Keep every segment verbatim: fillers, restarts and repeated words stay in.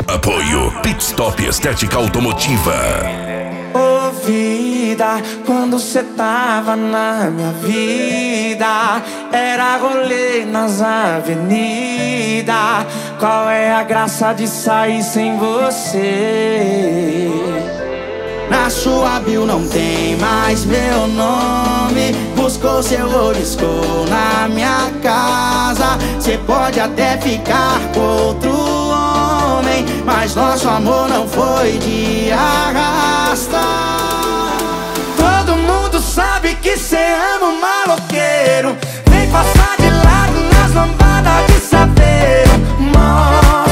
Apoio Pit Stop Estética Automotiva. Ô vida, quando cê tava na minha vida, era rolê nas avenidas. Qual é a graça de sair sem você? Na sua bio não tem mais meu nome. Buscou seu riscou na minha casa. Cê pode até ficar com outro homem, mas nosso amor não foi de arrasta. Todo mundo sabe que cê ama um maloqueiro. Vem passar de lado nas lambadas de saveiro. Mó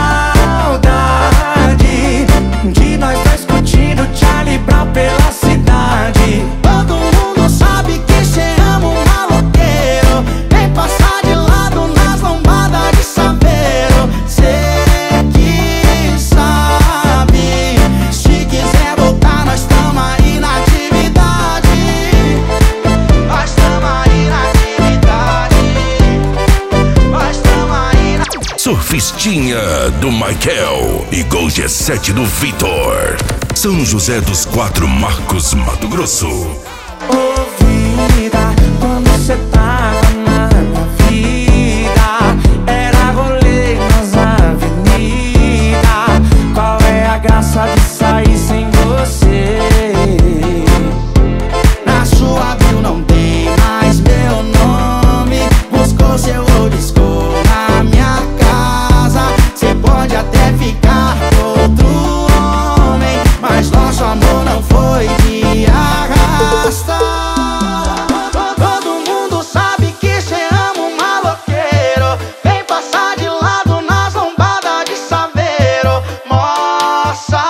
saudade de nós dois curtindo Charlie Brown pela cidade. Todo mundo sabe que cê ama um maloqueiro. Vem passar de lado nas lambadas de saveiro. Cê que sabe, se quiser voltar nós tamo aí na atividade. Nós tamo aí na atividade. Nós tamo aí na... Surfistinha do Michael e Gol G sete do Vitor. São José dos Quatro Marcos, Mato Grosso. Ô vida, quando cê tava na minha vida, era rolê nas avenidas. Qual é a graça de sair sem você? Na sua bio não tem mais meu nome. Buscou seu riscou na minha casa. Cê pode até ficar com outro homem, mas nosso amor não foi de arrasta. Todo mundo sabe que cê ama um maloqueiro. Vem passar de lado nas lombadas de saveiro. Mó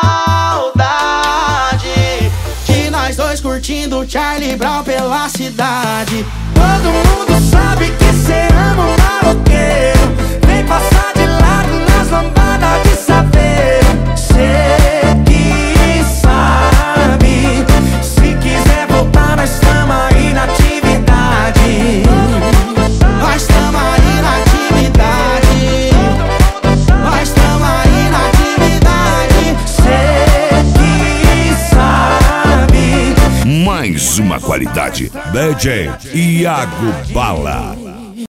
saudade de nós dois curtindo Charlie Brown pela cidade. Todo mundo sabe que cê ama um maloqueiro. Vem passar de lado nas lombadas de saveiro. Cê que sabe, se quiser voltar nós tamo aí na atividade. Nós tamo aí na atividade. Nós tamo aí na atividade. Cê que sabe. Mais uma qualidade. D J Iago Bala.